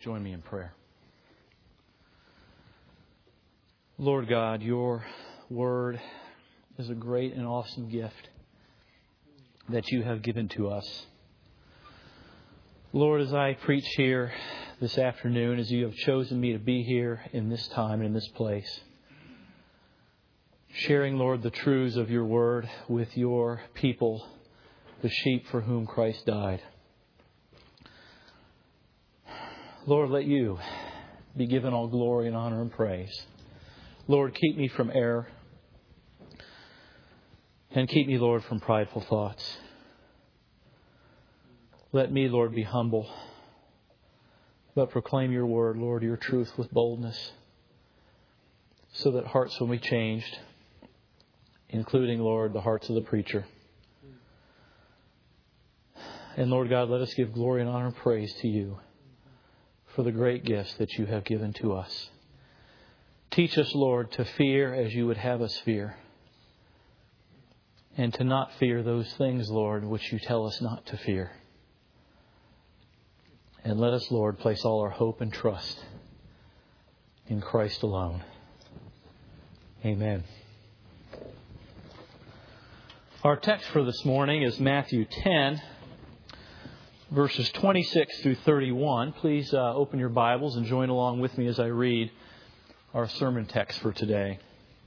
Join me in prayer. Lord God, your word is a great and awesome gift that you have given to us. Lord, as I preach here this afternoon, as you have chosen me to be here in this time and in this place, sharing, Lord, the truths of your word with your people, the sheep for whom Christ died. Lord, let you be given all glory and honor and praise. Lord, keep me from error. And keep me, Lord, from prideful thoughts. Let me, Lord, be humble. But proclaim your word, Lord, your truth with boldness. So that hearts will be changed. Including, Lord, the hearts of the preacher. And Lord God, let us give glory and honor and praise to you for the great gifts that you have given to us. Teach us, Lord, to fear as you would have us fear. And to not fear those things, Lord, which you tell us not to fear. And let us, Lord, place all our hope and trust in Christ alone. Amen. Our text for this morning is Matthew 10, verses 26 through 31. Please open your Bibles and join along with me as I read our sermon text for today.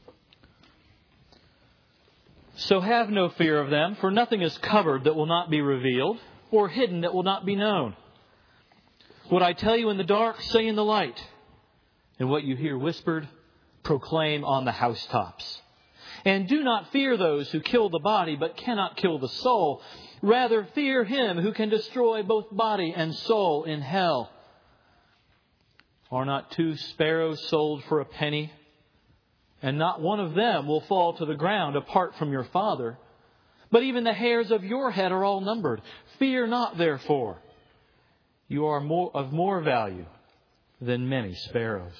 So have no fear of them, for nothing is covered that will not be revealed, or hidden that will not be known. What I tell you in the dark, say in the light. And what you hear whispered, proclaim on the housetops. And do not fear those who kill the body, but cannot kill the soul. Rather, fear him who can destroy both body and soul in hell. Are not 2 sparrows sold for a penny? And not one of them will fall to the ground apart from your Father. But even the hairs of your head are all numbered. Fear not, therefore. You are of more value than many sparrows.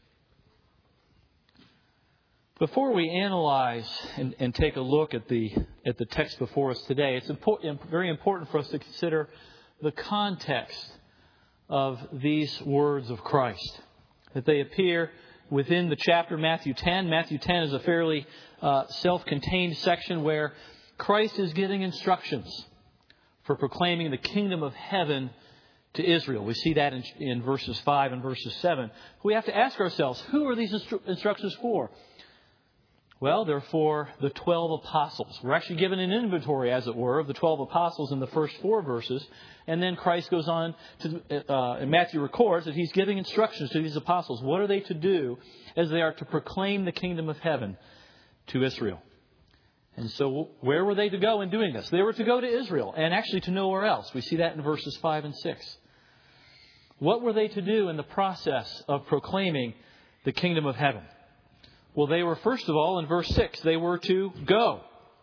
Before we analyze and take a look at the text before us today, it's very important for us to consider the context of these words of Christ. That they appear within the chapter Matthew 10. Matthew 10 is a fairly self-contained section where Christ is giving instructions for proclaiming the kingdom of heaven to Israel. We see that in verses 5 and verses 7. We have to ask ourselves, who are these instructions for? Well, they're for the 12 apostles. We're actually given an inventory, as it were, of the 12 apostles in the first 4 verses. And then Christ goes on to, and Matthew records that he's giving instructions to these apostles. What are they to do as they are to proclaim the kingdom of heaven to Israel? And so where were they to go in doing this? They were to go to Israel and actually to nowhere else. We see that in verses 5 and 6. What were they to do in the process of proclaiming the kingdom of heaven? Well, they were, first of all, in verse 6, they were to go.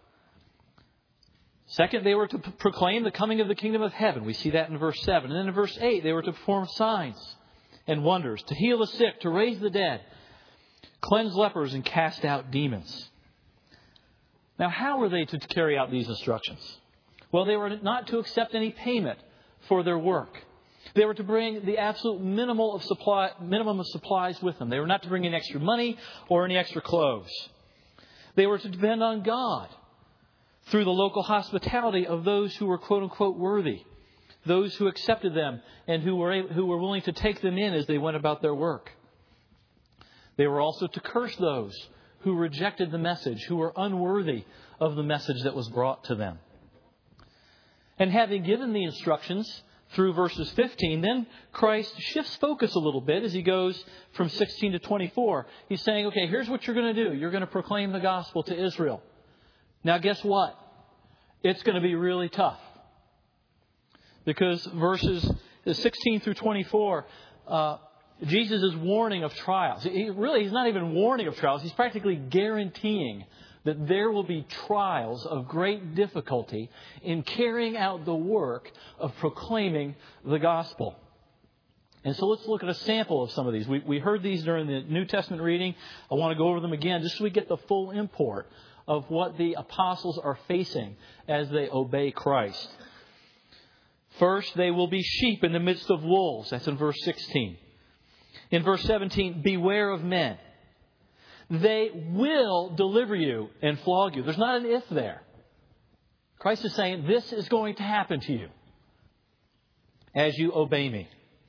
Second, they were to proclaim the coming of the kingdom of heaven. We see that in verse 7. And then in verse 8, they were to perform signs and wonders, to heal the sick, to raise the dead, cleanse lepers, and cast out demons. Now, how were they to carry out these instructions? Well, they were not to accept any payment for their work. They were to bring the absolute minimum of supplies with them. They were not to bring any extra money or any extra clothes. They were to depend on God through the local hospitality of those who were quote-unquote worthy, those who accepted them and who were willing to take them in as they went about their work. They were also to curse those who rejected the message, who were unworthy of the message that was brought to them. And having given the instructions through verses 15, then Christ shifts focus a little bit as he goes from 16 to 24. He's saying, okay, here's what you're going to do. You're going to proclaim the gospel to Israel. Now, guess what? It's going to be really tough. Because verses 16 through 24, Jesus is warning of trials. He's not even warning of trials. He's practically guaranteeing that there will be trials of great difficulty in carrying out the work of proclaiming the gospel. And so let's look at a sample of some of these. We heard these during the New Testament reading. I want to go over them again just so we get the full import of what the apostles are facing as they obey Christ. First, they will be sheep in the midst of wolves. That's in verse 16. In verse 17, beware of men. They will deliver you and flog you. There's not an if there. Christ is saying, this is going to happen to you as you obey me.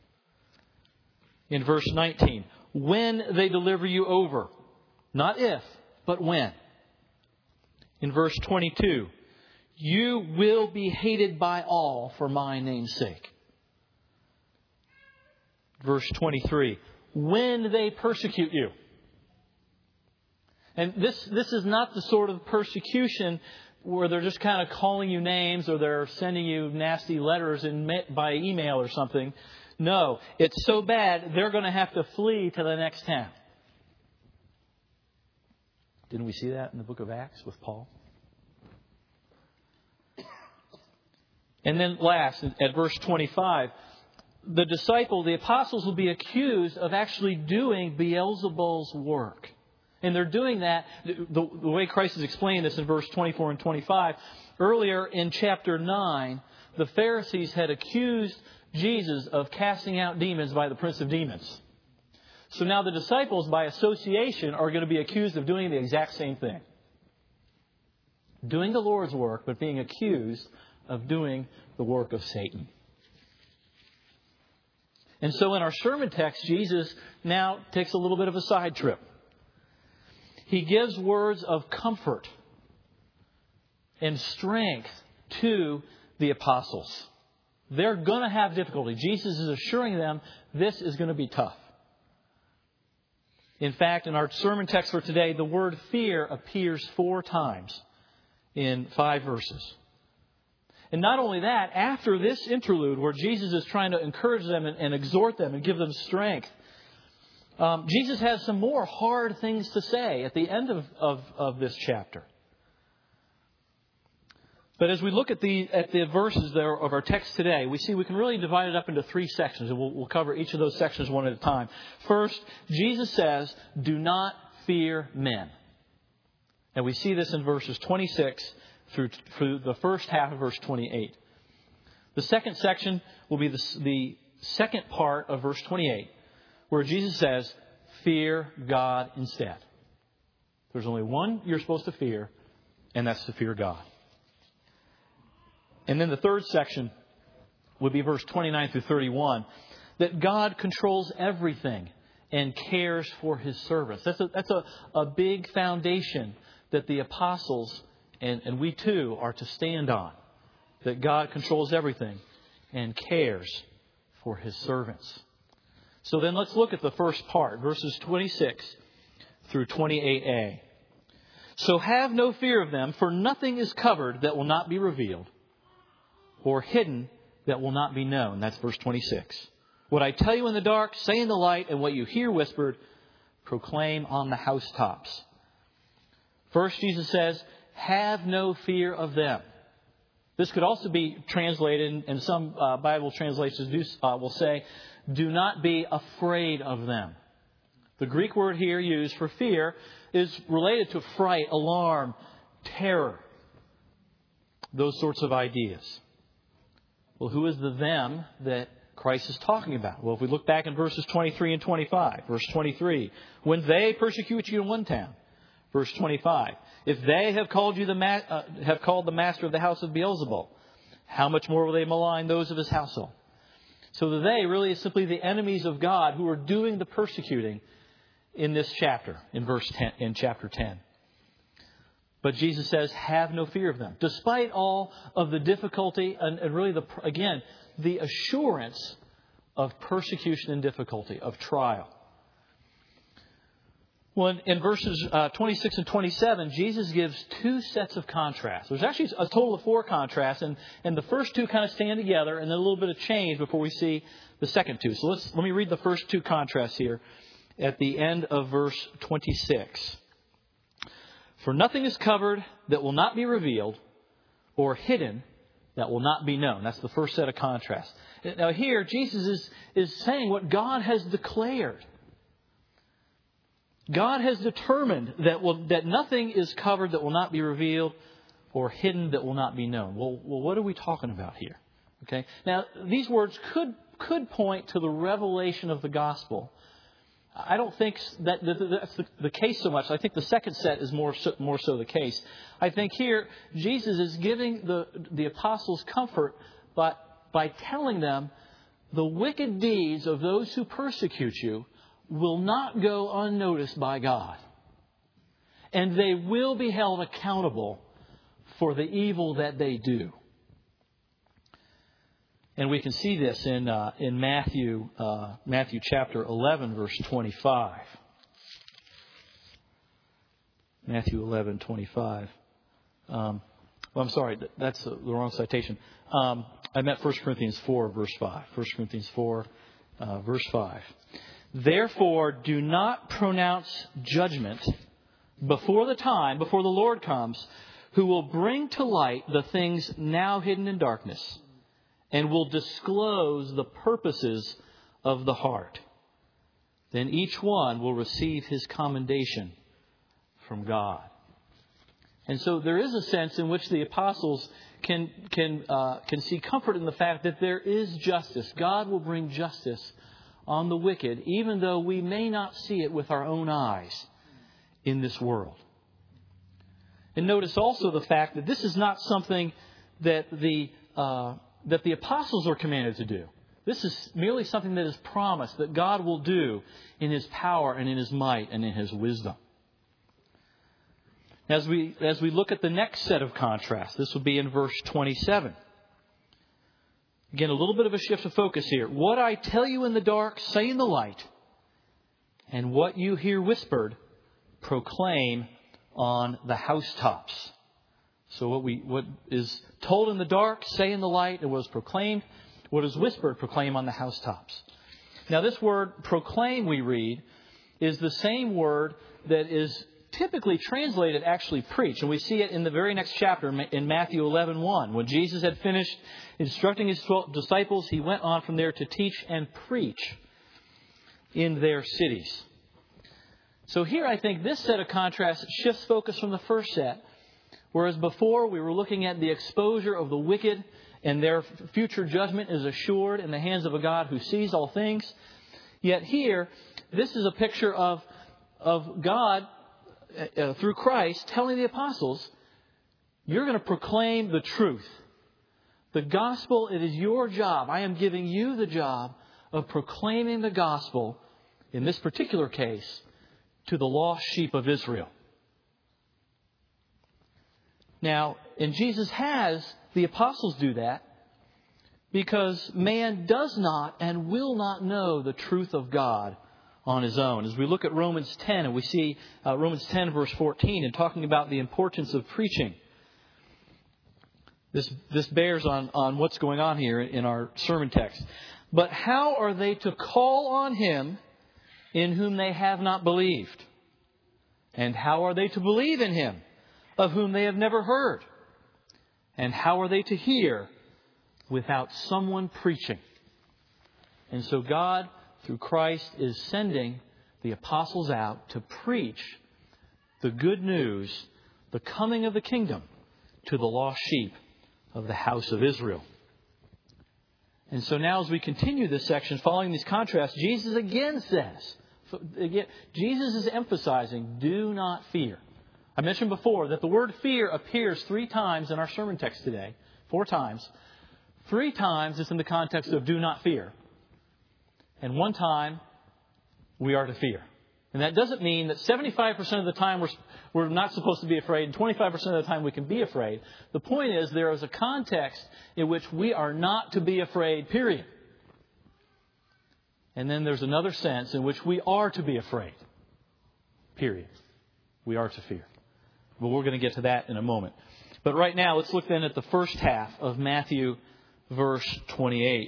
In verse 19, when they deliver you over. Not if, but when. In verse 22, you will be hated by all for my name's sake. Verse 23, when they persecute you. And this is not the sort of persecution where they're just kind of calling you names or they're sending you nasty letters by email or something. No, it's so bad they're going to have to flee to the next town. Didn't we see that in the book of Acts with Paul? And then last, at verse 25, the apostles will be accused of actually doing Beelzebul's work. And they're doing that, the way Christ has explained this in verse 24 and 25. Earlier in chapter 9, the Pharisees had accused Jesus of casting out demons by the prince of demons. So now the disciples, by association, are going to be accused of doing the exact same thing. Doing the Lord's work, but being accused of doing the work of Satan. And so in our sermon text, Jesus now takes a little bit of a side trip. He gives words of comfort and strength to the apostles. They're going to have difficulty. Jesus is assuring them this is going to be tough. In fact, in our sermon text for today, the word fear appears 4 times in 5 verses. And not only that, after this interlude where Jesus is trying to encourage them and exhort them and give them strength, Jesus has some more hard things to say at the end of this chapter. But as we look at the verses there of our text today, we see we can really divide it up into 3 sections, and we'll cover each of those sections one at a time. First, Jesus says, do not fear men. And we see this in verses 26 through the first half of verse 28. The second section will be the second part of verse 28, where Jesus says, fear God instead. There's only one you're supposed to fear, and that's to fear God. And then the third section would be verse 29 through 31, that God controls everything and cares for His servants. That's a big foundation that the apostles and we too are to stand on. That God controls everything and cares for His servants. So then let's look at the first part, verses 26 through 28a. So have no fear of them, for nothing is covered that will not be revealed, or hidden that will not be known. That's verse 26. What I tell you in the dark, say in the light, and what you hear whispered, proclaim on the housetops. First, Jesus says, have no fear of them. This could also be translated, and some Bible translations will say, do not be afraid of them. The Greek word here used for fear is related to fright, alarm, terror. Those sorts of ideas. Well, who is the them that Christ is talking about? Well, if we look back in verses 23 and 25. Verse 23, when they persecute you in one town. Verse 25, if they have called you called the master of the house of Beelzebul, how much more will they malign those of his household? So the they really is simply the enemies of God who are doing the persecuting in this chapter, in chapter 10. But Jesus says, have no fear of them. Despite all of the difficulty and really, the assurance of persecution and difficulty, of trial. Well, in verses 26 and 27, Jesus gives 2 sets of contrasts. There's actually a total of 4 contrasts, and the first 2 kind of stand together, and then a little bit of change before we see the second 2. So let me read the first 2 contrasts here at the end of verse 26. For nothing is covered that will not be revealed, or hidden that will not be known. That's the first set of contrasts. Now here, Jesus is saying what God has declared. God has determined that nothing is covered that will not be revealed, or hidden that will not be known. Well, what are we talking about here? Okay? Now, these words could point to the revelation of the gospel. I don't think that's the case so much. I think the second set is more so the case. I think here Jesus is giving the apostles comfort by telling them the wicked deeds of those who persecute you will not go unnoticed by God. And they will be held accountable for the evil that they do. And we can see this in Matthew chapter 11, verse 25. Matthew 11:25. I'm sorry, that's the wrong citation. I meant 1 Corinthians 4, verse 5. 1 Corinthians 4, verse 5. Therefore, do not pronounce judgment before the Lord comes, who will bring to light the things now hidden in darkness, and will disclose the purposes of the heart. Then each one will receive his commendation from God. And so there is a sense in which the apostles can see comfort in the fact that there is justice. God will bring justice on the wicked, even though we may not see it with our own eyes in this world. And notice also the fact that this is not something that the apostles are commanded to do. This is merely something that is promised that God will do in His power and in His might and in His wisdom. As we look at the next set of contrasts, this will be in verse 27. Again, a little bit of a shift of focus here. What I tell you in the dark, say in the light, and what you hear whispered, proclaim on the housetops. So what is told in the dark, say in the light, and what is proclaimed, what is whispered, proclaim on the housetops. Now this word proclaim, we read, is the same word that is typically translated actually preach. And we see it in the very next chapter in Matthew 11:1. When Jesus had finished instructing His 12 disciples, He went on from there to teach and preach in their cities. So here I think this set of contrasts shifts focus from the first set. Whereas before we were looking at the exposure of the wicked and their future judgment is assured in the hands of a God who sees all things. Yet here, this is a picture of God through Christ telling the apostles, you're going to proclaim the truth. The gospel, it is your job. I am giving you the job of proclaiming the gospel, in this particular case, to the lost sheep of Israel. Now, and Jesus has the apostles do that because man does not and will not know the truth of God on his own. As we look at Romans 10 and we see Romans 10 verse 14 and talking about the importance of preaching. This bears on what's going on here in our sermon text. But how are they to call on Him in whom they have not believed? And how are they to believe in Him of whom they have never heard? And how are they to hear without someone preaching? And so God, through Christ, is sending the apostles out to preach the good news, the coming of the kingdom, to the lost sheep of the house of Israel. And so now as we continue this section, following these contrasts, Jesus again says, Jesus is emphasizing, do not fear. I mentioned before that the word fear appears 3 times in our sermon text today. 4 times. 3 times it's in the context of do not fear. And 1 time we are to fear. And that doesn't mean that 75% of the time we're not supposed to be afraid and 25% of the time we can be afraid. The point is there is a context in which we are not to be afraid, period. And then there's another sense in which we are to be afraid. Period. We are to fear. But we're going to get to that in a moment. But right now, let's look then at the first half of Matthew, verse 28.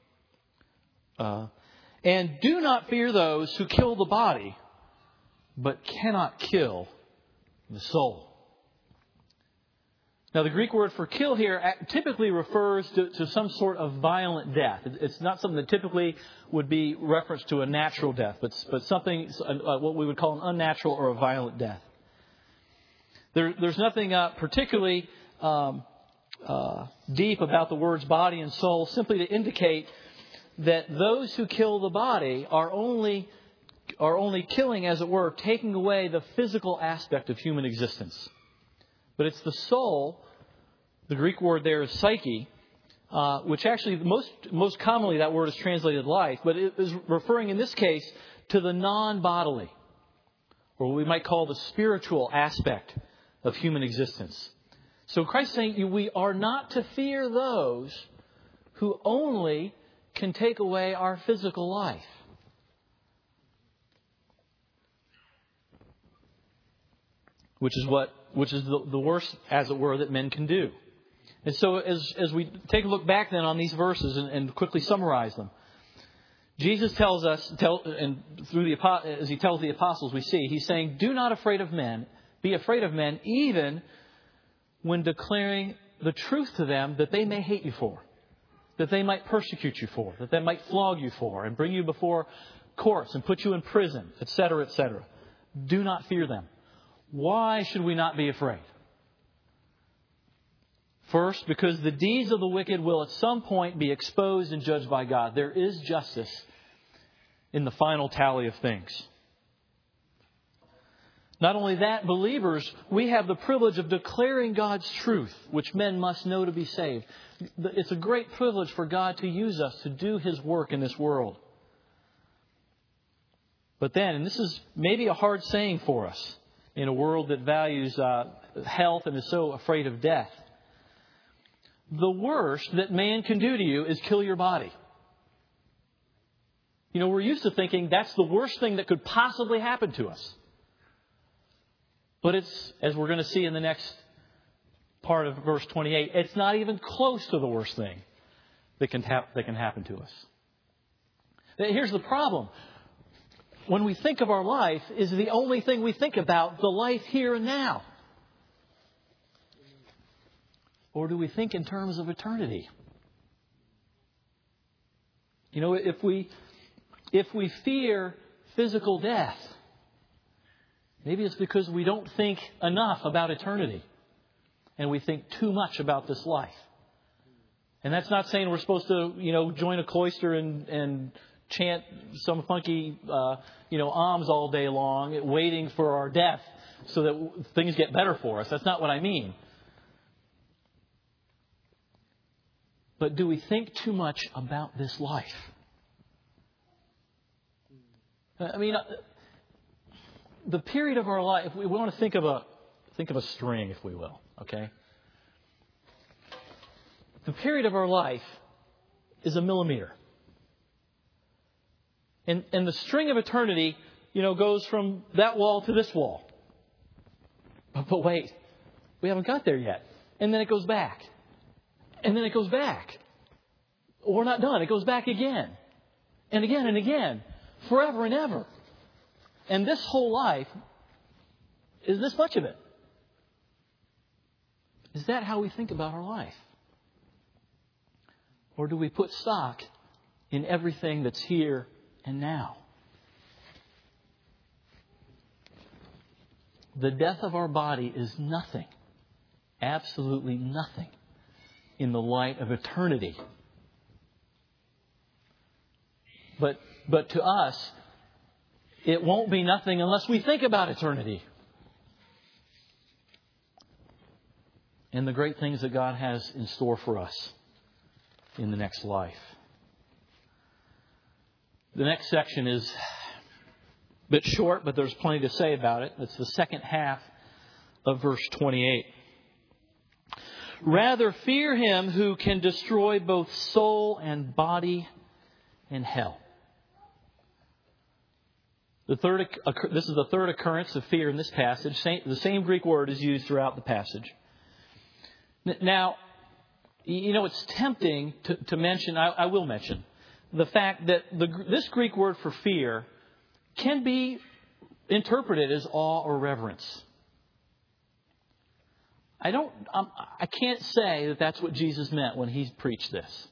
And do not fear those who kill the body, but cannot kill the soul. Now, the Greek word for kill here typically refers to some sort of violent death. It's not something that typically would be referenced to a natural death, but something, what we would call an unnatural or a violent death. There's nothing particularly deep about the words body and soul simply to indicate that those who kill the body are only killing, as it were, taking away the physical aspect of human existence. But it's the soul, the Greek word there is psyche, which actually most commonly that word is translated life, but it is referring in this case to the non-bodily, or what we might call the spiritual aspect of human existence. So Christ is saying we are not to fear those who only can take away our physical life. Which is the worst, as it were, that men can do. And so as we take a look back then on these verses and quickly summarize them, Jesus tells us, as he tells the apostles, we see, he's saying, do not be afraid of men, even when declaring the truth to them that they may hate you for, that they might persecute you for, that they might flog you for, and bring you before courts and put you in prison, etc., etc. Do not fear them. Why should we not be afraid? First, because the deeds of the wicked will at some point be exposed and judged by God. There is justice in the final tally of things. Not only that, believers, we have the privilege of declaring God's truth, which men must know to be saved. It's a great privilege for God to use us to do His work in this world. But then, and this is maybe a hard saying for us in a world that values health and is so afraid of death, the worst that man can do to you is kill your body. You know, we're used to thinking that's the worst thing that could possibly happen to us. But it's, as we're going to see in the next part of verse 28, it's not even close to the worst thing that can happen to us. Here's the problem. When we think of our life, is the only thing we think about the life here and now? Or do we think in terms of eternity? You know, if we fear physical death, maybe it's because we don't think enough about eternity. And we think too much about this life. And that's not saying we're supposed to, join a cloister and chant some funky, alms all day long, waiting for our death so that things get better for us. That's not what I mean. But do we think too much about this life? I mean, the period of our life, we want to think of a string, if we will, okay? The period of our life is a millimeter. And the string of eternity, goes from that wall to this wall. But wait, we haven't got there yet. And then it goes back. And then it goes back. We're not done. It goes back again. And again and again. Forever and ever. And this whole life is this much of it. Is that how we think about our life? Or do we put stock in everything that's here and now? The death of our body is nothing, absolutely nothing, in the light of eternity. But to us, it won't be nothing unless we think about eternity. And the great things that God has in store for us in the next life. The next section is a bit short, but there's plenty to say about it. It's the second half of verse 28. Rather fear him who can destroy both soul and body in hell. This is the third occurrence of fear in this passage. The same Greek word is used throughout the passage. Now, it's tempting to mention, I will mention, the fact that this Greek word for fear can be interpreted as awe or reverence. I can't say that that's what Jesus meant when he preached this.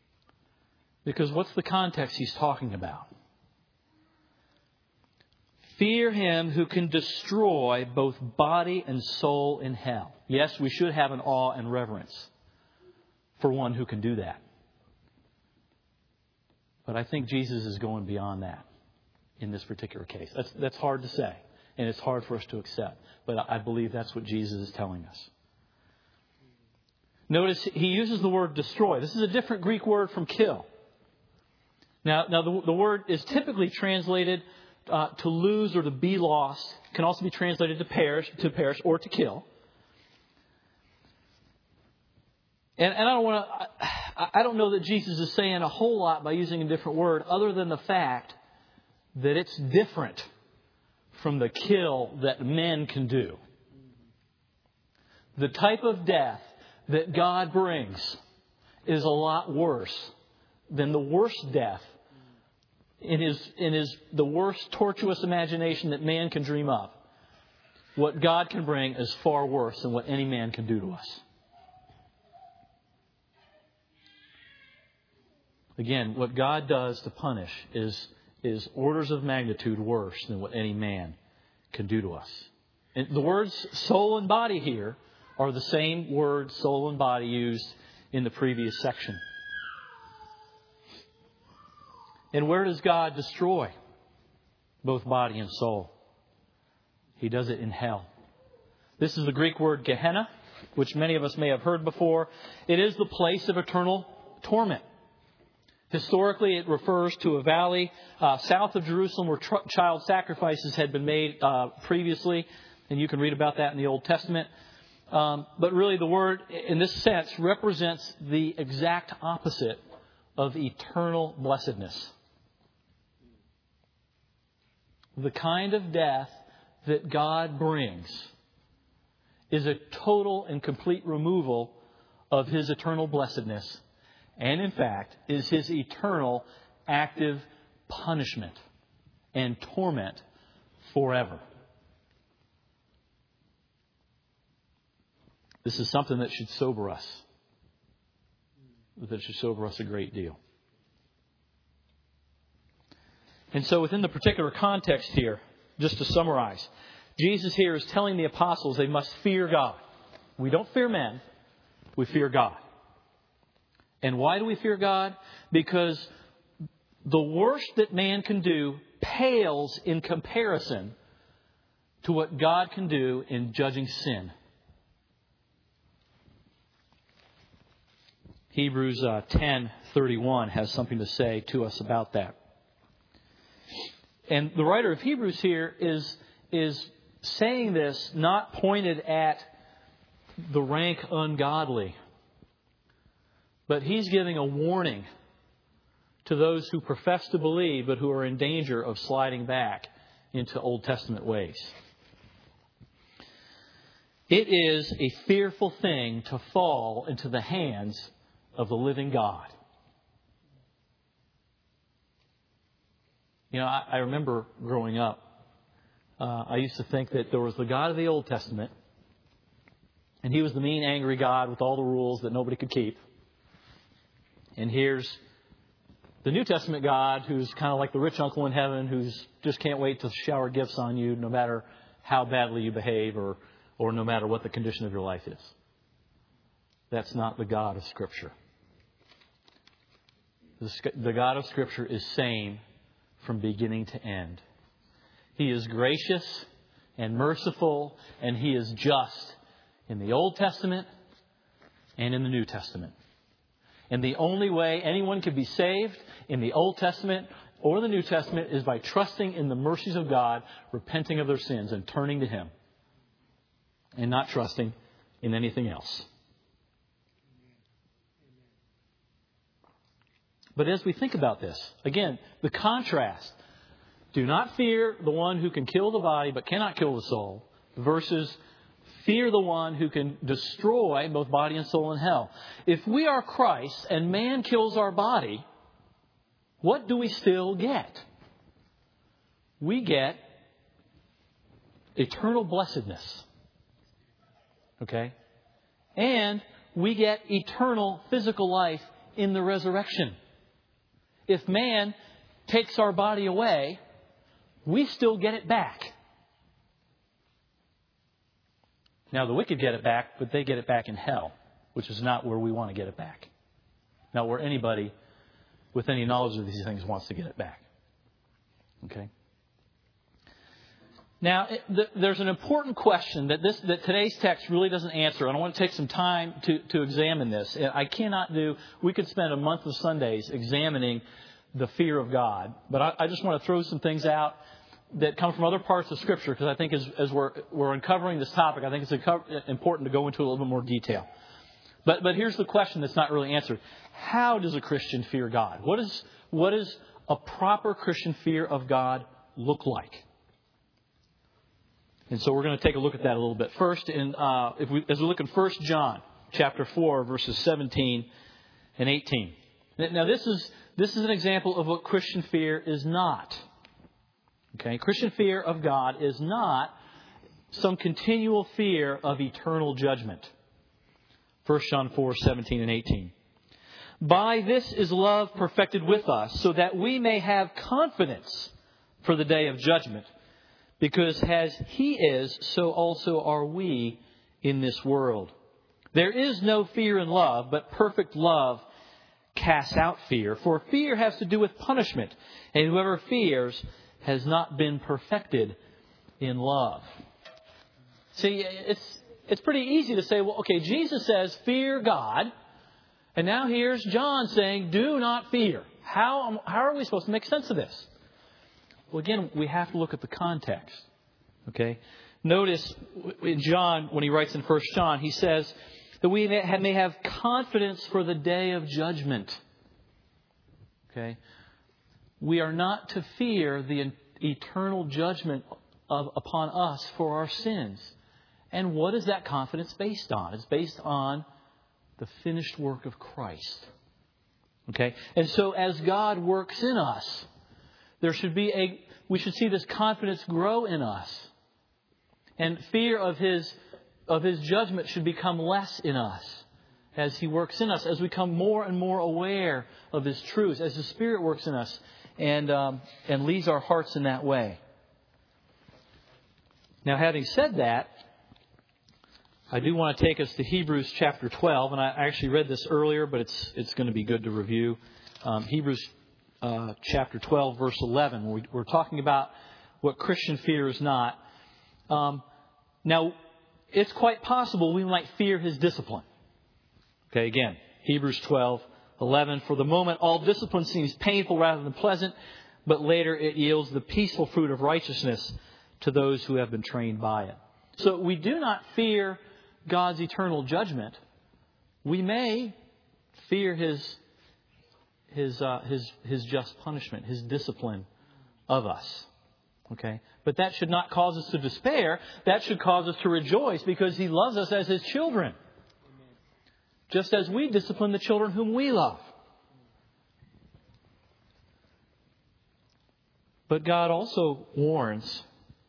Because what's the context he's talking about? Fear him who can destroy both body and soul in hell. Yes, we should have an awe and reverence for one who can do that. But I think Jesus is going beyond that in this particular case. That's hard to say, and it's hard for us to accept. But I believe that's what Jesus is telling us. Notice he uses the word destroy. This is a different Greek word from kill. Now the word is typically translated to lose or to be lost. It can also be translated to perish or to kill. And I don't know that Jesus is saying a whole lot by using a different word, other than the fact that it's different from the kill that men can do. The type of death that God brings is a lot worse than the worst death in the worst tortuous imagination that man can dream up. What God can bring is far worse than what any man can do to us. Again, what God does to punish is orders of magnitude worse than what any man can do to us. And the words soul and body here are the same words soul and body used in the previous section. And where does God destroy both body and soul? He does it in hell. This is the Greek word Gehenna, which many of us may have heard before. It is the place of eternal torment. Historically, it refers to a valley south of Jerusalem where child sacrifices had been made previously. And you can read about that in the Old Testament. But really the word, in this sense, represents the exact opposite of eternal blessedness. The kind of death that God brings is a total and complete removal of His eternal blessedness. And in fact, is His eternal active punishment and torment forever. This is something that should sober us. That should sober us a great deal. And so within the particular context here, just to summarize, Jesus here is telling the apostles they must fear God. We don't fear men, we fear God. And why do we fear God? Because the worst that man can do pales in comparison to what God can do in judging sin. Hebrews 10:31 has something to say to us about that. And the writer of Hebrews here is saying this not pointed at the rank ungodly, but he's giving a warning to those who profess to believe but who are in danger of sliding back into Old Testament ways. It is a fearful thing to fall into the hands of the living God. You know, I remember growing up, I used to think that there was the God of the Old Testament, and He was the mean, angry God with all the rules that nobody could keep. And here's the New Testament God who's kind of like the rich uncle in heaven who's just can't wait to shower gifts on you no matter how badly you behave or no matter what the condition of your life is. That's not the God of Scripture. The God of Scripture is sane from beginning to end. He is gracious and merciful, and He is just in the Old Testament and in the New Testament. And the only way anyone can be saved in the Old Testament or the New Testament is by trusting in the mercies of God, repenting of their sins, and turning to Him, and not trusting in anything else. But as we think about this, again, the contrast. Do not fear the one who can kill the body but cannot kill the soul, versus fear the one who can destroy both body and soul in hell. If we are Christ and man kills our body, what do we still get? We get eternal blessedness. Okay? And we get eternal physical life in the resurrection. If man takes our body away, we still get it back. Now, the wicked get it back, but they get it back in hell, which is not where we want to get it back. Not where anybody with any knowledge of these things wants to get it back. Okay? Now, there's an important question that today's text really doesn't answer, and I want to take some time to examine this. We could spend a month of Sundays examining the fear of God, but I just want to throw some things out that come from other parts of Scripture, because I think as we're uncovering this topic, I think it's important to go into a little bit more detail. But here's the question that's not really answered. How does a Christian fear God? What does a proper Christian fear of God look like? And so we're going to take a look at that a little bit. First, as we look in 1 John chapter 4, verses 17 and 18. Now, this is an example of what Christian fear is not. Okay, Christian fear of God is not some continual fear of eternal judgment. 1 John 4, 17 and 18. By this is love perfected with us, so that we may have confidence for the day of judgment. Because as He is, so also are we in this world. There is no fear in love, but perfect love casts out fear. For fear has to do with punishment, and whoever fears has not been perfected in love. See, it's pretty easy to say, well, okay, Jesus says, fear God. And now here's John saying, do not fear. How are we supposed to make sense of this? Well, again, we have to look at the context. Okay? Notice in John, when he writes in 1 John, he says that we may have confidence for the day of judgment. Okay? We are not to fear the eternal judgment upon us for our sins. And what is that confidence based on? It's based on the finished work of Christ. Okay? And so as God works in us, we should see this confidence grow in us. And fear of His judgment should become less in us as He works in us, as we become more and more aware of His truths, as the Spirit works in us and leads our hearts in that way. Now, having said that, I do want to take us to Hebrews chapter 12, and I actually read this earlier, but it's going to be good to review. Hebrews chapter 12, verse 11. We're talking about what Christian fear is not. Now, it's quite possible we might fear His discipline. Okay, again, Hebrews 12, 11. For the moment, all discipline seems painful rather than pleasant, but later it yields the peaceful fruit of righteousness to those who have been trained by it. So we do not fear God's eternal judgment. We may fear His just punishment, His discipline of us. Okay? But that should not cause us to despair. That should cause us to rejoice because He loves us as His children. Just as we discipline the children whom we love. But God also warns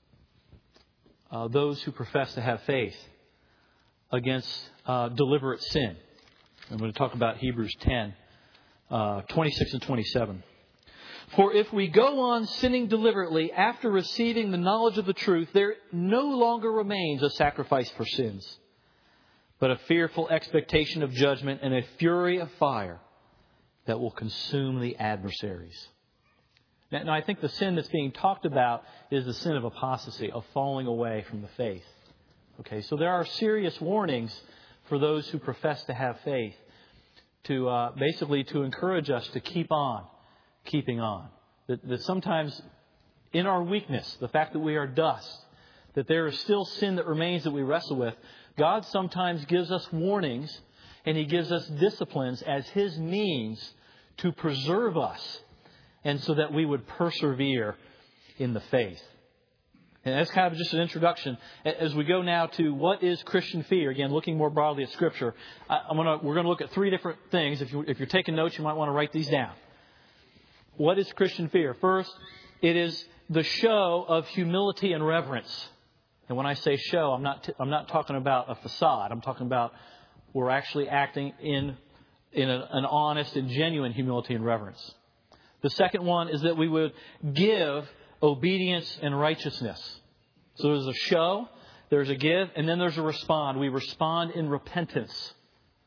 those who profess to have faith against deliberate sin. I'm going to talk about Hebrews 10, 26 and 27. For if we go on sinning deliberately after receiving the knowledge of the truth, there no longer remains a sacrifice for sins, but a fearful expectation of judgment and a fury of fire that will consume the adversaries. Now, I think the sin that's being talked about is the sin of apostasy, of falling away from the faith. Okay, so there are serious warnings for those who profess to have faith, to basically to encourage us to keep on keeping on. That sometimes in our weakness, the fact that we are dust, that there is still sin that remains that we wrestle with, God sometimes gives us warnings and He gives us disciplines as His means to preserve us and so that we would persevere in the faith. And that's kind of just an introduction. As we go now to what is Christian fear, again, looking more broadly at Scripture, we're going to look at three different things. If you're taking notes, you might want to write these down. What is Christian fear? First, it is the show of humility and reverence. And when I say show, I'm not talking about a facade. I'm talking about we're actually acting in an honest and genuine humility and reverence. The second one is that we would give obedience, and righteousness. So there's a show, there's a give, and then there's a respond. We respond in repentance.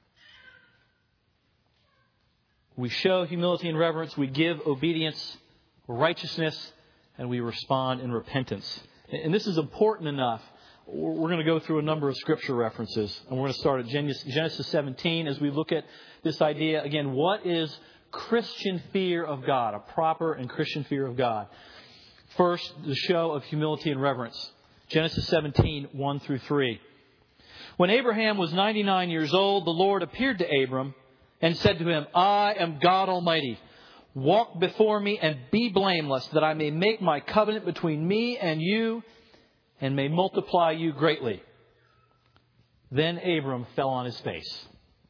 We show humility and reverence. We give obedience, righteousness, and we respond in repentance. And this is important enough. We're going to go through a number of scripture references. And we're going to start at Genesis 17 as we look at this idea. Again, what is Christian fear of God? A proper and Christian fear of God. First, the show of humility and reverence. Genesis 17, 1 through 3. When Abraham was 99 years old, the Lord appeared to Abram and said to him, I am God Almighty. Walk before me and be blameless, that I may make my covenant between me and you and may multiply you greatly. Then Abram fell on his face.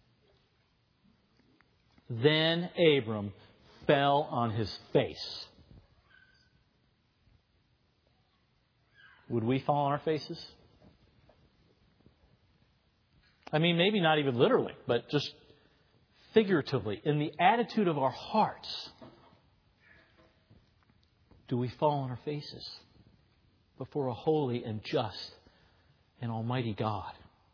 Then Abram fell on his face. Would we fall on our faces? I mean, maybe not even literally, but just figuratively, in the attitude of our hearts. Do we fall on our faces before a holy and just and almighty God?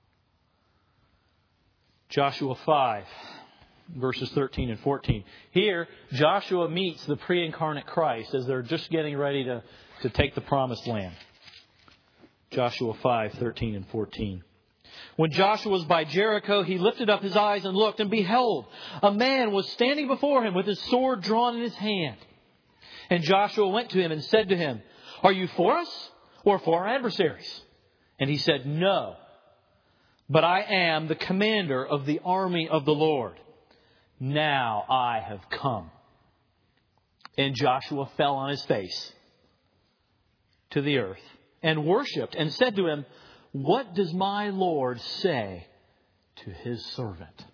Joshua 5, verses 13 and 14. Here, Joshua meets the pre-incarnate Christ as they're just getting ready to take the promised land. Joshua 5, 13 and 14. When Joshua was by Jericho, he lifted up his eyes and looked, and behold, a man was standing before him with his sword drawn in his hand. And Joshua went to him and said to him, Are you for us or for our adversaries? And he said, No, but I am the commander of the army of the Lord. Now I have come. And Joshua fell on his face to the earth and worshipped and said to him, What does my Lord say to his servant?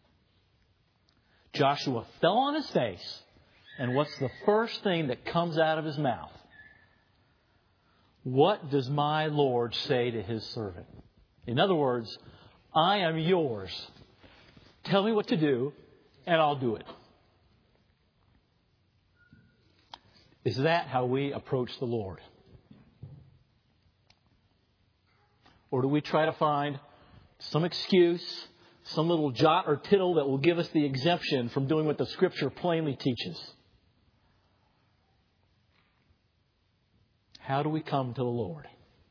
Joshua fell on his face, and what's the first thing that comes out of his mouth? What does my Lord say to his servant? In other words, I am yours. Tell me what to do, and I'll do it. Is that how we approach the Lord? Or do we try to find some excuse, some little jot or tittle that will give us the exemption from doing what the Scripture plainly teaches? How do we come to the Lord?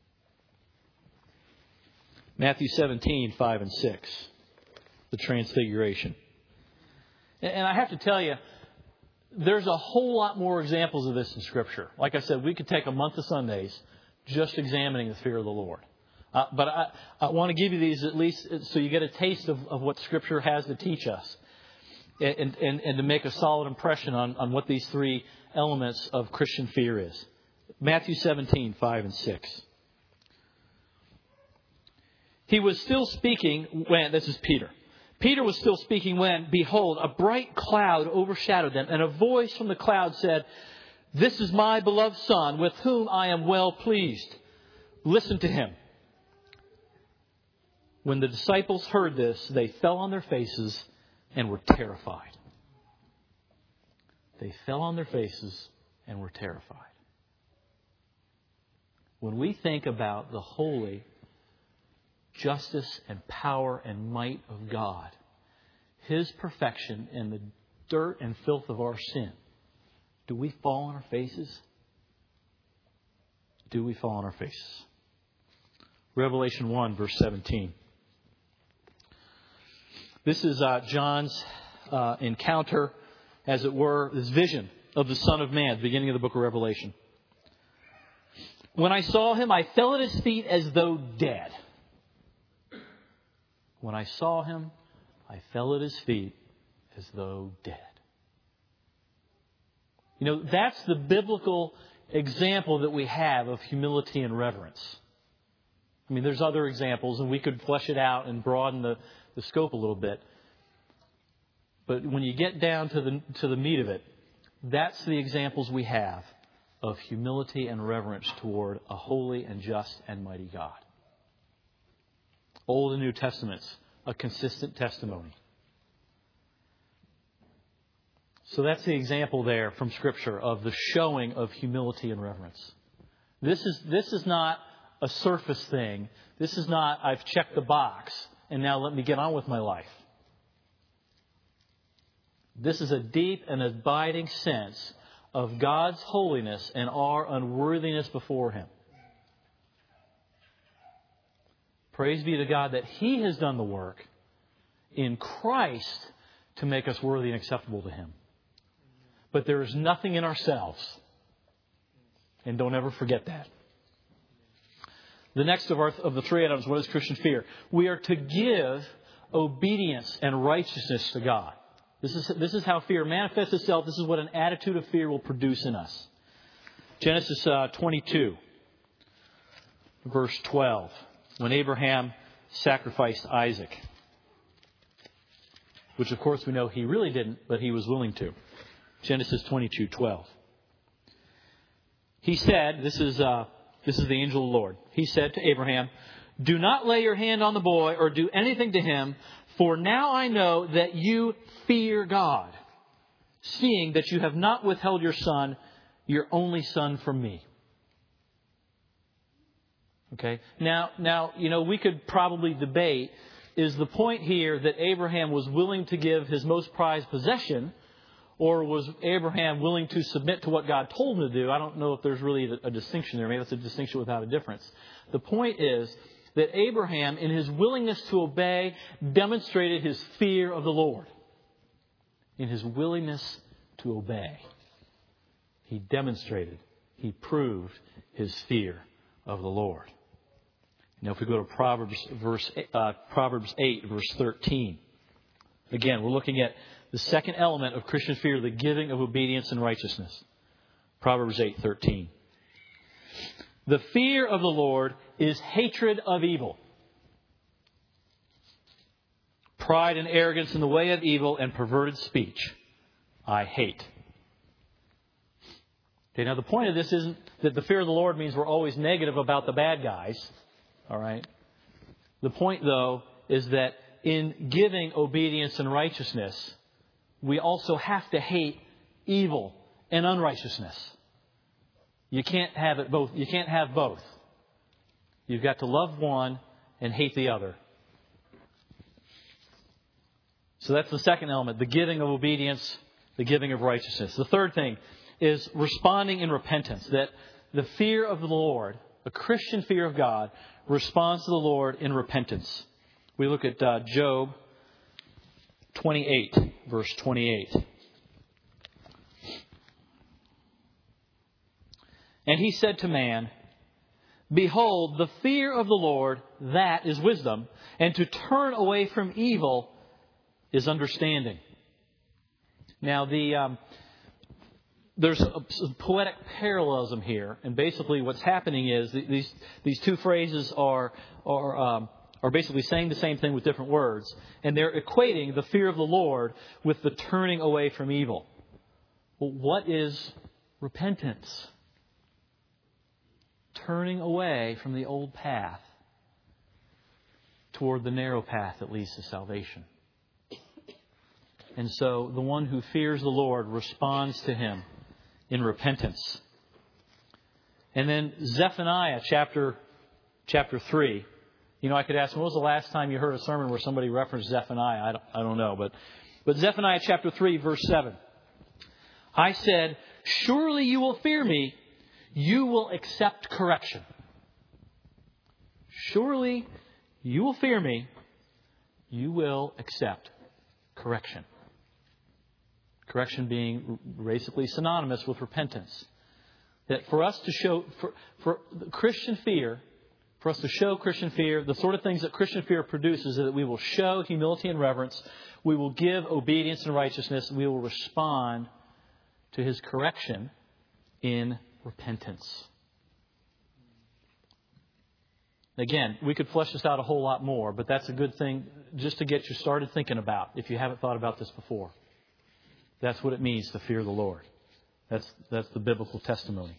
Matthew 17, 5 and 6. The Transfiguration. And I have to tell you, there's a whole lot more examples of this in Scripture. Like I said, we could take a month of Sundays just examining the fear of the Lord. But I want to give you these at least so you get a taste of what Scripture has to teach us and to make a solid impression on what these three elements of Christian fear is. Matthew 17, 5 and 6. He was still speaking when, this is Peter. Peter was still speaking when, behold, a bright cloud overshadowed them, and a voice from the cloud said, This is my beloved Son, with whom I am well pleased. Listen to him. When the disciples heard this, they fell on their faces and were terrified. They fell on their faces and were terrified. When we think about the holy justice and power and might of God, His perfection and the dirt and filth of our sin, do we fall on our faces? Do we fall on our faces? Revelation 1, verse 17. This is John's encounter, as it were, this vision of the Son of Man, the beginning of the book of Revelation. When I saw him, I fell at his feet as though dead. When I saw him, I fell at his feet as though dead. You know, that's the biblical example that we have of humility and reverence. I mean, there's other examples, and we could flesh it out and broaden the scope a little bit. But when you get down to the meat of it, that's the examples we have of humility and reverence toward a holy and just and mighty God. Old and New Testaments, a consistent testimony. So that's the example there from Scripture of the showing of humility and reverence. This is not a surface thing. This is not, I've checked the box and now let me get on with my life. This is a deep and abiding sense of God's holiness and our unworthiness before Him. Praise be to God that He has done the work in Christ to make us worthy and acceptable to Him. But there is nothing in ourselves. And don't ever forget that. The next of the three items, what is Christian fear? We are to give obedience and righteousness to God. This is how fear manifests itself. This is what an attitude of fear will produce in us. Genesis 22, verse 12, when Abraham sacrificed Isaac, which of course we know he really didn't, but he was willing to. Genesis 22:12. He said, this is the angel of the Lord. He said to Abraham, "Do not lay your hand on the boy or do anything to him, for now I know that you fear God, seeing that you have not withheld your son, your only son, from me." Okay. Now, we could probably debate, is the point here that Abraham was willing to give his most prized possession, or was Abraham willing to submit to what God told him to do? I don't know if there's really a distinction there. Maybe that's a distinction without a difference. The point is that Abraham, in his willingness to obey, demonstrated his fear of the Lord. In his willingness to obey, he proved his fear of the Lord. Now, if we go to Proverbs 8, verse 13. Again, we're looking at the second element of Christian fear, the giving of obedience and righteousness. Proverbs 8:13. The fear of the Lord is hatred of evil. Pride and arrogance in the way of evil and perverted speech I hate. Okay, now the point of this isn't that the fear of the Lord means we're always negative about the bad guys. All right. The point, though, is that in giving obedience and righteousness, we also have to hate evil and unrighteousness. You can't have it both. You can't have both. You've got to love one and hate the other. So that's the second element, the giving of obedience, the giving of righteousness. The third thing is responding in repentance, that the fear of the Lord, a Christian fear of God, responds to the Lord in repentance. We look at Job 28, verse 28. And he said to man, "Behold, the fear of the Lord, that is wisdom, and to turn away from evil is understanding." Now, there's a poetic parallelism here, and basically what's happening is these two phrases are basically saying the same thing with different words, and they're equating the fear of the Lord with the turning away from evil. Well, what is repentance? Turning away from the old path toward the narrow path that leads to salvation. And so the one who fears the Lord responds to Him in repentance. And then Zephaniah chapter 3. I could ask, when was the last time you heard a sermon where somebody referenced Zephaniah? I don't know. But Zephaniah chapter 3, verse 7. I said, "Surely you will fear me. You will accept correction." Surely you will fear me. You will accept correction. Correction being basically synonymous with repentance. That for us to show, for Christian fear, for us to show Christian fear, the sort of things that Christian fear produces is that we will show humility and reverence, we will give obedience and righteousness, and we will respond to His correction in repentance. Again, we could flesh this out a whole lot more, but that's a good thing just to get you started thinking about if you haven't thought about this before. That's what it means to fear the Lord. That's the biblical testimony.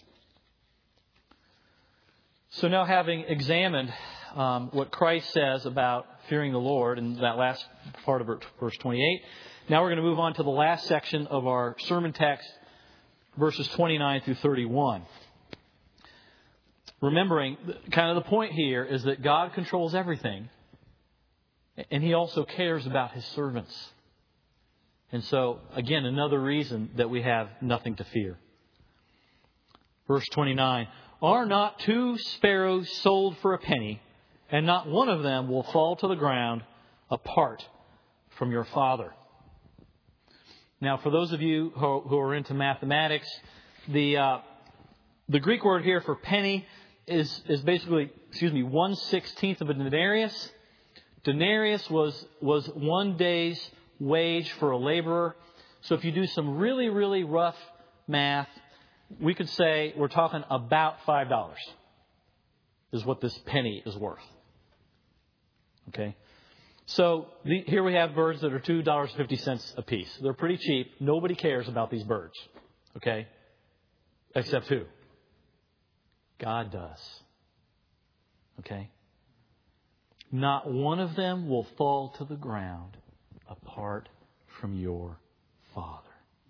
So now, having examined what Christ says about fearing the Lord in that last part of verse 28, Now we're going to move on to the last section of our sermon text, verses 29 through 31. Remembering, kind of the point here is that God controls everything, and He also cares about His servants. And so, again, another reason that we have nothing to fear. Verse 29, "Are not 2 sparrows sold for a penny, and not one of them will fall to the ground apart from your Father?" Now, for those of you who are into mathematics, the Greek word here for penny is basically, 1/16 of a denarius. Denarius was 1 day's wage for a laborer. So if you do some really, really rough math, we could say we're talking about $5 is what this penny is worth. Okay? So here we have birds that are $2.50 a piece. They're pretty cheap. Nobody cares about these birds. Okay? Except who? God does. Okay? Not one of them will fall to the ground apart from your Father.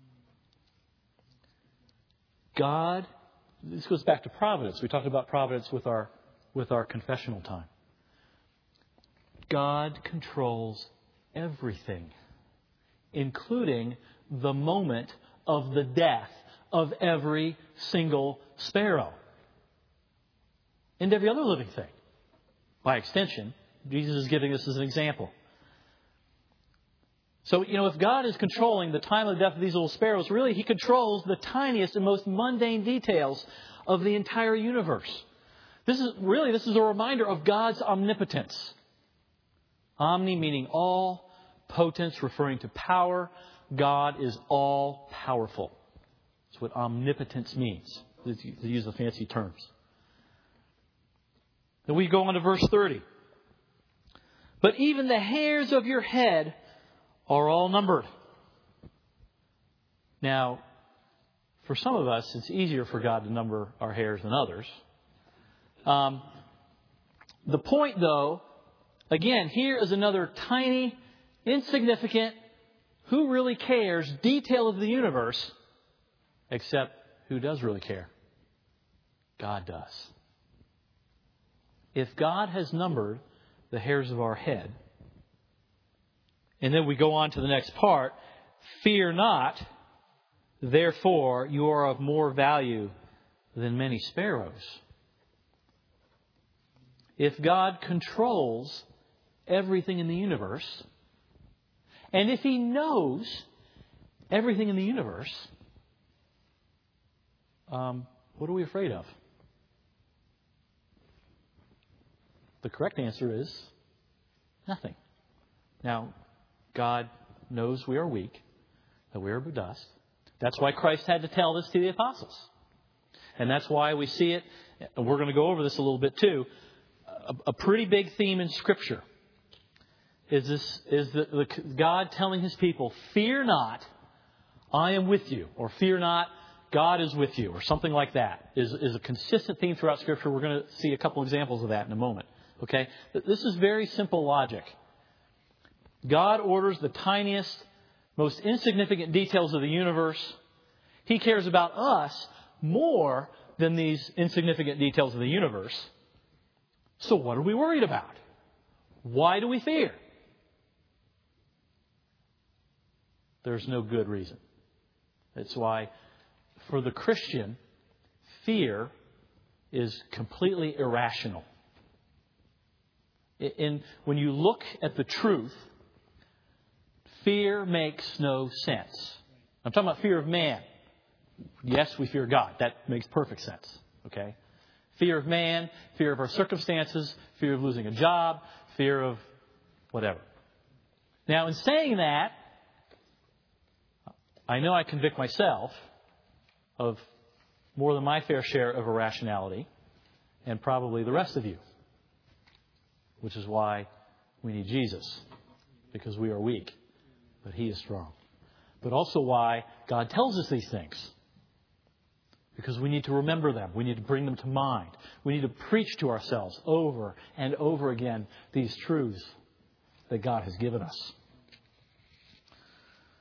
God, this goes back to providence. We talked about providence with our confessional time. God controls everything, including the moment of the death of every single sparrow and every other living thing. By extension, Jesus is giving us as an example. So, if God is controlling the time of the death of these little sparrows, really He controls the tiniest and most mundane details of the entire universe. This is a reminder of God's omnipotence. Omni meaning all, potence referring to power. God is all powerful. That's what omnipotence means, to use the fancy terms. Then we go on to verse 30. "But even the hairs of your head are all numbered." Now, for some of us, it's easier for God to number our hairs than others. The point, though, again, here is another tiny, insignificant, who really cares detail of the universe, except who does really care? God does. If God has numbered the hairs of our head, and then we go on to the next part, "Fear not, therefore you are of more value than many sparrows." If God controls everything in the universe, and if He knows everything in the universe, what are we afraid of? The correct answer is nothing. Now, God knows we are weak, that we are but dust. That's why Christ had to tell this to the apostles. And that's why we see it, and we're going to go over this a little bit too, a pretty big theme in Scripture is God telling His people, "Fear not, I am with you," or "Fear not, God is with you," or something like that is a consistent theme throughout Scripture. We're going to see a couple examples of that in a moment. Okay? This is very simple logic. God orders the tiniest, most insignificant details of the universe. He cares about us more than these insignificant details of the universe. So what are we worried about? Why do we fear? There's no good reason. That's why, for the Christian, fear is completely irrational. When you look at the truth, fear makes no sense. I'm talking about fear of man. Yes, we fear God. That makes perfect sense. Okay? Fear of man, fear of our circumstances, fear of losing a job, fear of whatever. Now, in saying that, I know I convict myself of more than my fair share of irrationality, and probably the rest of you, which is why we need Jesus, because we are weak, but He is strong. But also why God tells us these things, because we need to remember them. We need to bring them to mind. We need to preach to ourselves over and over again these truths that God has given us.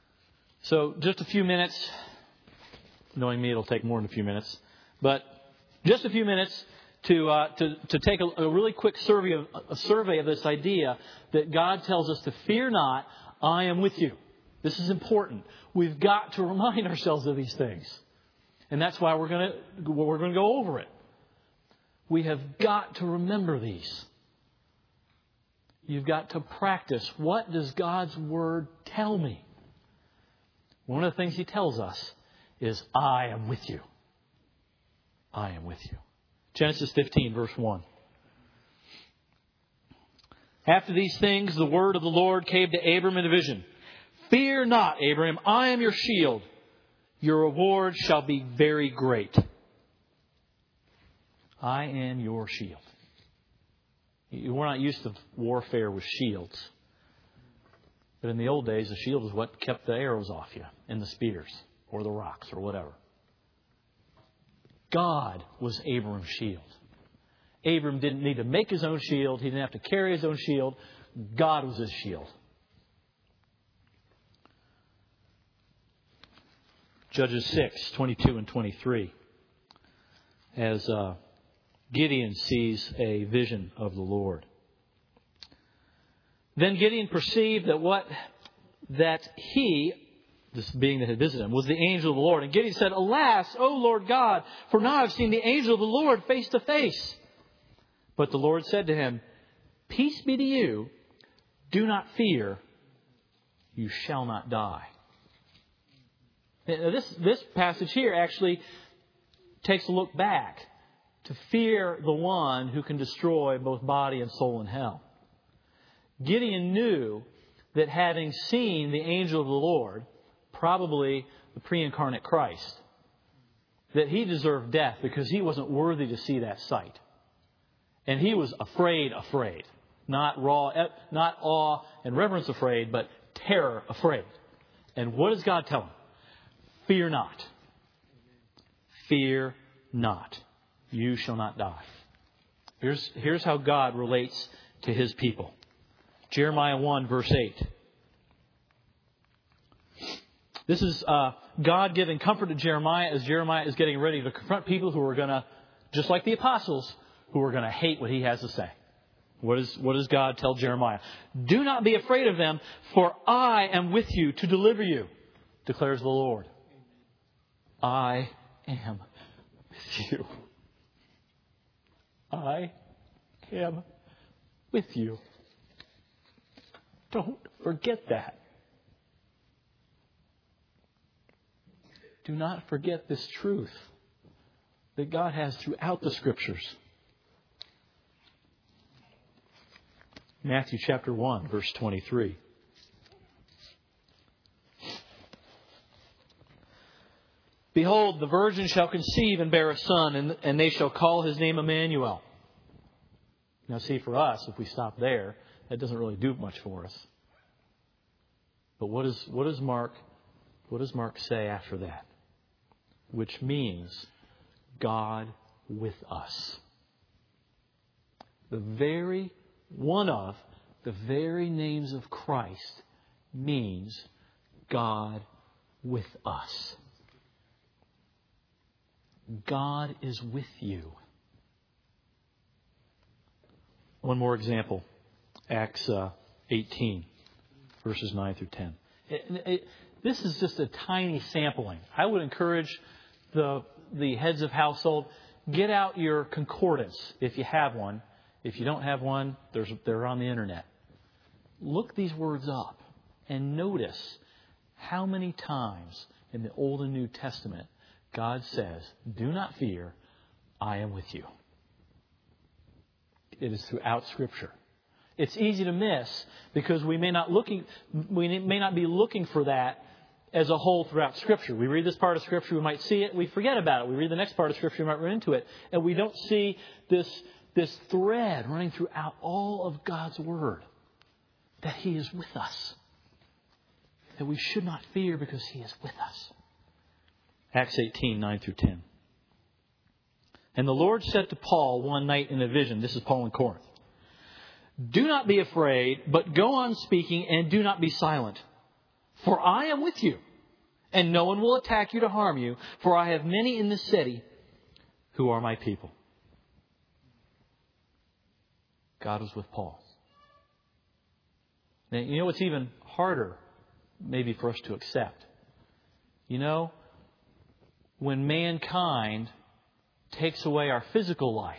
So just a few minutes. Knowing me, it'll take more than a few minutes. But just a few minutes to take a really quick survey of this idea that God tells us to fear not, I am with you. This is important. We've got to remind ourselves of these things. And that's why we're going to go over it. We have got to remember these. You've got to practice. What does God's Word tell me? One of the things He tells us is, I am with you. I am with you. Genesis 15, verse 1. After these things, the word of the Lord came to Abram in a vision. Fear not, Abram, I am your shield. Your reward shall be very great. I am your shield. We're not used to warfare with shields. But in the old days, a shield was what kept the arrows off you and the spears or the rocks or whatever. God was Abram's shield. Abram didn't need to make his own shield. He didn't have to carry his own shield. God was his shield. Judges 6, 22 and 23. As Gideon sees a vision of the Lord. Then Gideon perceived that he, this being that had visited him, was the angel of the Lord. And Gideon said, Alas, O Lord God, for now I've seen the angel of the Lord face to face. But the Lord said to him, Peace be to you. Do not fear. You shall not die. Now, this passage here actually takes a look back to fear the one who can destroy both body and soul in hell. Gideon knew that having seen the angel of the Lord, probably the pre-incarnate Christ, that he deserved death because he wasn't worthy to see that sight. And he was afraid. Not awe and reverence afraid, but terror afraid. And what does God tell him? Fear not. Fear not. You shall not die. Here's how God relates to His people. Jeremiah 1, verse 8. This is God giving comfort to Jeremiah as Jeremiah is getting ready to confront people who are going to, just like the apostles, who are going to hate what he has to say. What does God tell Jeremiah? Do not be afraid of them, for I am with you to deliver you, declares the Lord. I am with you. I am with you. Don't forget that. Do not forget this truth that God has throughout the Scriptures. Matthew chapter 1, verse 23. Behold, the virgin shall conceive and bear a son, and they shall call his name Emmanuel. Now see, for us, if we stop there, that doesn't really do much for us. But what does Mark say after that? Which means God with us. One of the very names of Christ means God with us. God is with you. One more example. Acts 18, verses 9 through 10. This is just a tiny sampling. I would encourage the heads of household, get out your concordance if you have one. If you don't have one, they're on the internet. Look these words up and notice how many times in the Old and New Testament God says, do not fear, I am with you. It is throughout Scripture. It's easy to miss because we may not be looking for that as a whole throughout Scripture. We read this part of Scripture, we might see it, we forget about it. We read the next part of Scripture, we might run into it, and we don't see this thread running throughout all of God's Word, that He is with us, that we should not fear because He is with us. Acts 18, 9 through 10. And the Lord said to Paul one night in a vision, this is Paul in Corinth, do not be afraid, but go on speaking and do not be silent. For I am with you, and no one will attack you to harm you, for I have many in this city who are my people. God was with Paul. Now, you know what's even harder, maybe for us to accept? You know, when mankind takes away our physical life,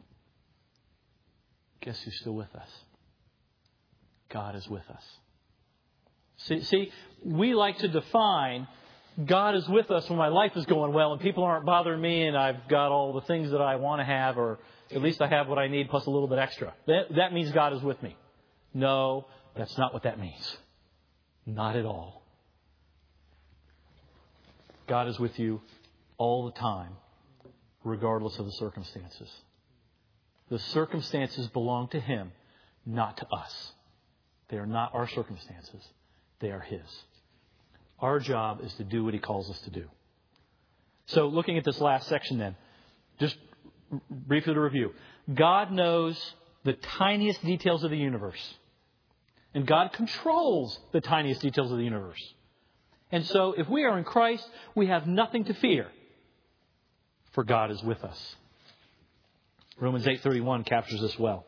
guess who's still with us? God is with us. See, we like to define God is with us when my life is going well and people aren't bothering me and I've got all the things that I want to have, or at least I have what I need plus a little bit extra. That means God is with me. No, that's not what that means. Not at all. God is with you all the time, regardless of the circumstances. The circumstances belong to Him, not to us. They are not our circumstances. They are His. Our job is to do what He calls us to do. So looking at this last section then, just briefly to review. God knows the tiniest details of the universe. And God controls the tiniest details of the universe. And so if we are in Christ, we have nothing to fear, for God is with us. Romans 8:31 captures this well.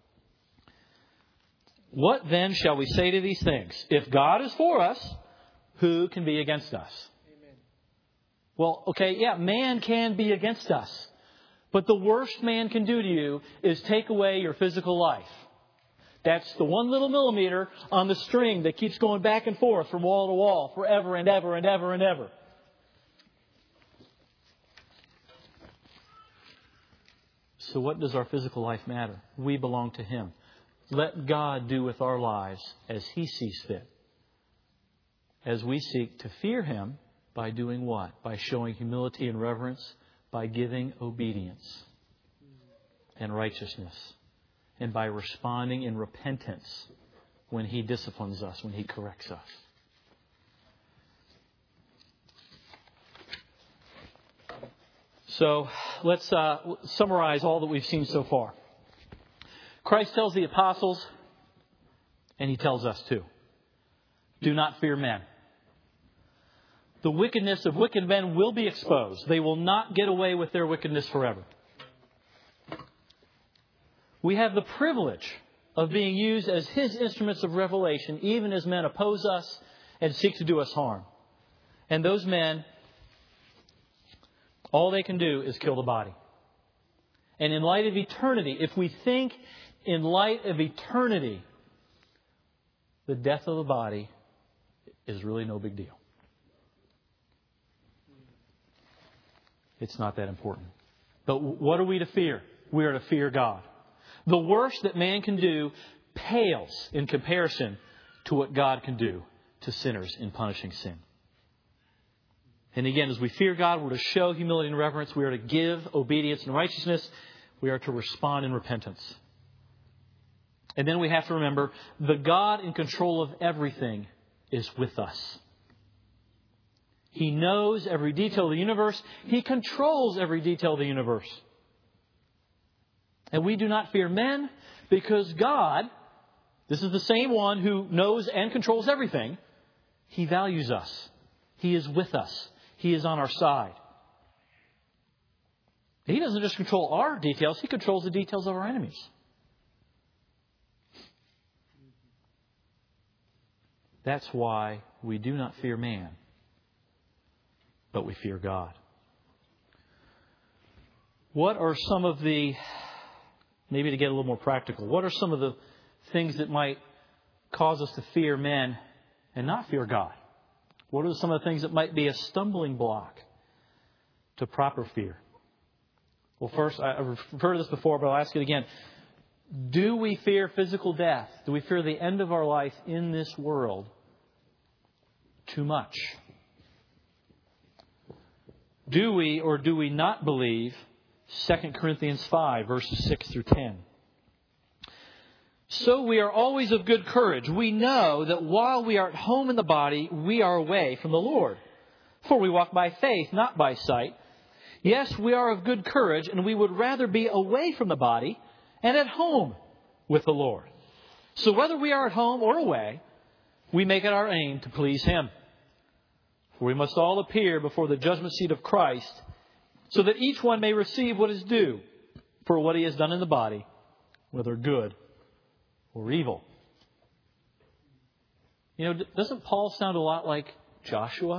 What then shall we say to these things? If God is for us, who can be against us? Amen. Well, okay, yeah, man can be against us. But the worst man can do to you is take away your physical life. That's the one little millimeter on the string that keeps going back and forth from wall to wall forever and ever and ever and ever. So what does our physical life matter? We belong to Him. Let God do with our lives as He sees fit. As we seek to fear Him by doing what? By showing humility and reverence, by giving obedience and righteousness, and by responding in repentance when He disciplines us, when He corrects us. So let's summarize all that we've seen so far. Christ tells the apostles, and He tells us too, do not fear men. The wickedness of wicked men will be exposed. They will not get away with their wickedness forever. We have the privilege of being used as His instruments of revelation, even as men oppose us and seek to do us harm. And those men, all they can do is kill the body. And in light of eternity, if we think in light of eternity, the death of the body is really no big deal. It's not that important. But what are we to fear? We are to fear God. The worst that man can do pales in comparison to what God can do to sinners in punishing sin. And again, as we fear God, we're to show humility and reverence. We are to give obedience and righteousness. We are to respond in repentance. And then we have to remember, the God in control of everything is with us. He knows every detail of the universe. He controls every detail of the universe. And we do not fear men because God, this is the same one who knows and controls everything. He values us. He is with us. He is on our side. He doesn't just control our details. He controls the details of our enemies. That's why we do not fear man, but we fear God. What are some of the, maybe to get a little more practical, what are some of the things that might cause us to fear men and not fear God? What are some of the things that might be a stumbling block to proper fear? Well, first, I've referred to this before, but I'll ask it again. Do we fear physical death? Do we fear the end of our life in this world too much? Do we or do we not believe 2 Corinthians 5, verses 6 through 10? So we are always of good courage. We know that while we are at home in the body, we are away from the Lord. For we walk by faith, not by sight. Yes, we are of good courage, and we would rather be away from the body and at home with the Lord. So whether we are at home or away, we make it our aim to please Him. For we must all appear before the judgment seat of Christ, so that each one may receive what is due for what he has done in the body, whether good or evil. You know, doesn't Paul sound a lot like Joshua?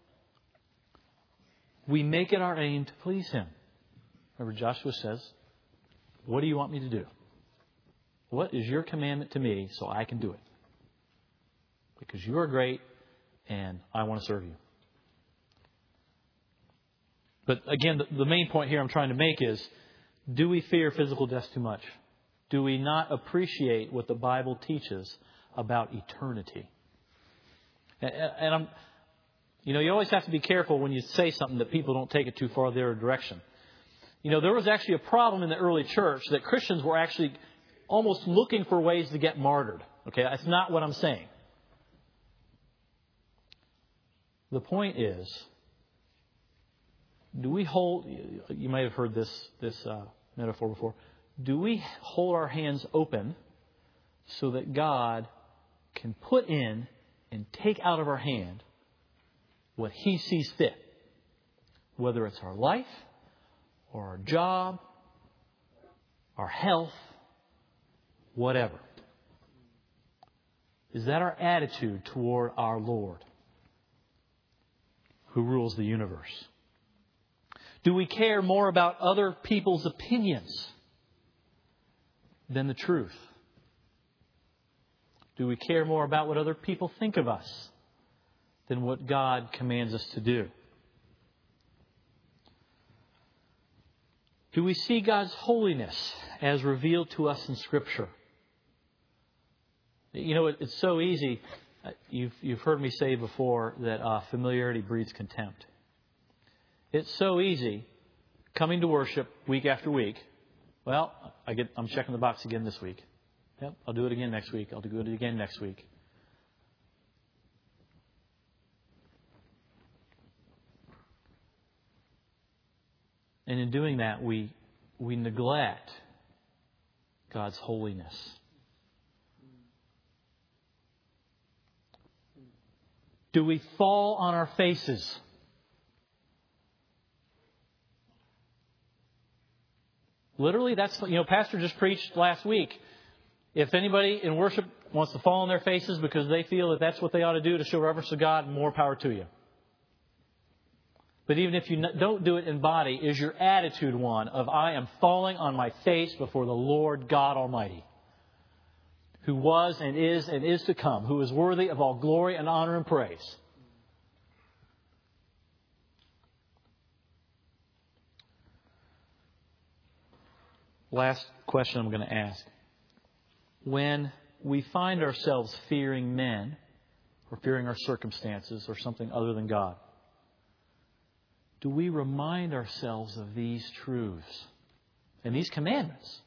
We make it our aim to please him. Remember, Joshua says, what do you want me to do? What is your commandment to me so I can do it? Because you are great and I want to serve you. But again, the main point here I'm trying to make is, do we fear physical death too much? Do we not appreciate what the Bible teaches about eternity? And you always have to be careful when you say something that people don't take it too far their direction. You know, there was actually a problem in the early church that Christians were actually almost looking for ways to get martyred. Okay, that's not what I'm saying. The point is, do we hold, you may have heard this metaphor before, do we hold our hands open so that God can put in and take out of our hand what He sees fit? Whether it's our life, or our job, our health, whatever. Is that our attitude toward our Lord, who rules the universe? Do we care more about other people's opinions than the truth? Do we care more about what other people think of us than what God commands us to do? Do we see God's holiness as revealed to us in Scripture? You know, it's so easy. You've heard me say before that familiarity breeds contempt. It's so easy coming to worship week after week. Well, I'm checking the box again this week. Yep, I'll do it again next week. I'll do it again next week. And in doing that, we neglect God's holiness. Do we fall on our faces? Literally, that's, Pastor just preached last week. If anybody in worship wants to fall on their faces because they feel that that's what they ought to do to show reverence to God, more power to you. But even if you don't do it in body, is your attitude one of, I am falling on my face before the Lord God Almighty, who was and is to come, who is worthy of all glory and honor and praise? Last question I'm going to ask. When we find ourselves fearing men, or fearing our circumstances, or something other than God, do we remind ourselves of these truths and these commandments?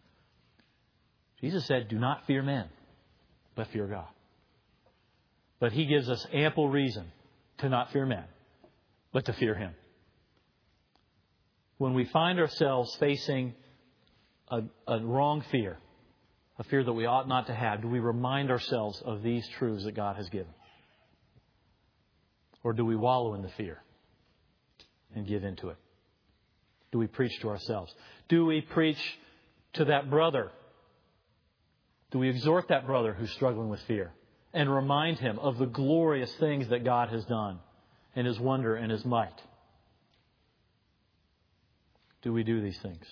Jesus said, do not fear men, but fear God. But He gives us ample reason to not fear men, but to fear Him. When we find ourselves facing a wrong fear, a fear that we ought not to have, do we remind ourselves of these truths that God has given? Or do we wallow in the fear and give into it? Do we preach to ourselves? Do we preach to that brother? Do we exhort that brother who's struggling with fear and remind him of the glorious things that God has done and His wonder and His might? Do we do these things?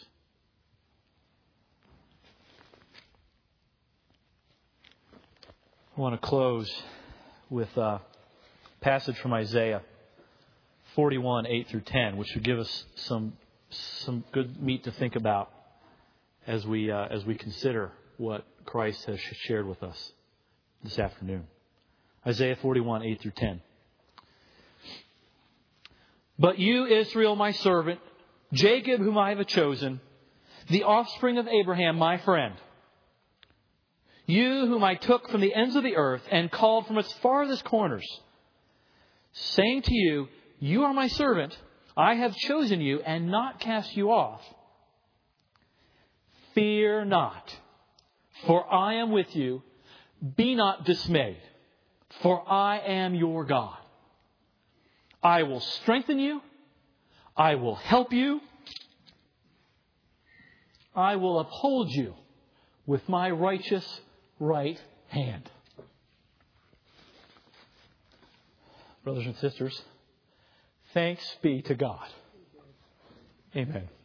I want to close with a passage from Isaiah 41, 8 through 10, which should give us some good meat to think about as we consider what Christ has shared with us this afternoon. Isaiah 41, 8 through 10. But you, Israel, my servant, Jacob, whom I have chosen, the offspring of Abraham, my friend, you whom I took from the ends of the earth and called from its farthest corners, saying to you, you are my servant, I have chosen you and not cast you off. Fear not, for I am with you. Be not dismayed, for I am your God. I will strengthen you. I will help you. I will uphold you with my righteous right hand. Brothers and sisters, thanks be to God. Amen.